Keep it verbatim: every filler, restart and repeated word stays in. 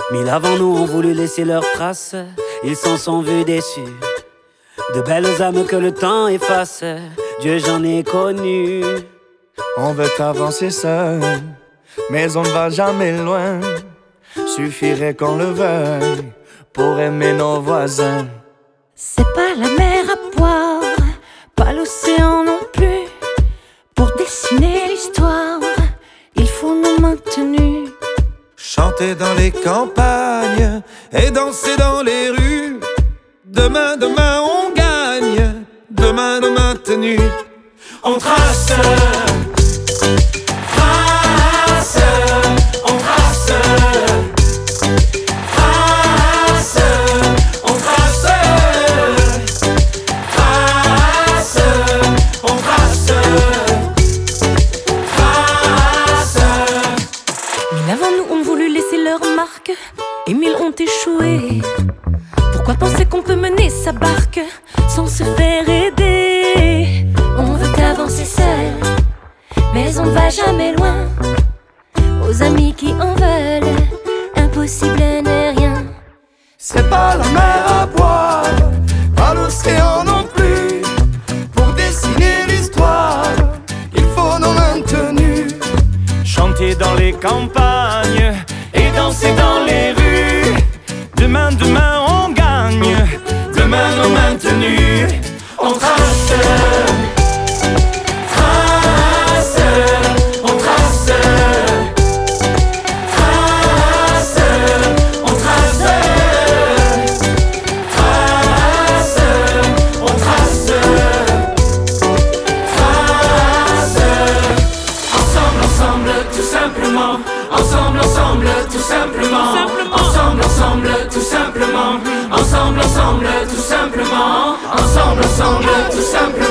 Mille avant nous ont voulu laisser leurs traces, ils s'en sont vus déçus. De belles âmes que le temps efface, Dieu j'en ai connu. On veut avancer seul, mais on ne va jamais loin. Suffirait qu'on le veuille pour aimer nos voisins. C'est pas la mer à boire, pas l'océan non plus. Pour dessiner l'histoire, il faut nous maintenir. Chanter dans les campagnes et danser dans les rues. Demain, demain on gagne, demain nos maintenus. On trace, trace, on trace, trace, on trace, trace, on trace, trace. Mille avant nous ont voulu laisser leur marque et mille ont échoué. Pourquoi penser qu'on peut mener sa barque sans se faire aider? On veut avancer seul, mais on ne va jamais loin. Aux amis qui en veulent, impossible n'est rien. C'est pas la mer à boire, pas l'océan non plus. Pour dessiner l'histoire, il faut nos maintenus. Chanter dans les campagnes et danser dans les rues. Demain, demain on gagne, demain nos maintenus. On trace, trace, on trace, trace, on trace, trace, on trace, trace. Ensemble, ensemble, tout simplement. Ensemble, ensemble, tout simplement. Ensemble, ensemble, tout simplement. Ensemble, ensemble, tout simplement. Ensemble, ensemble, tout simplement.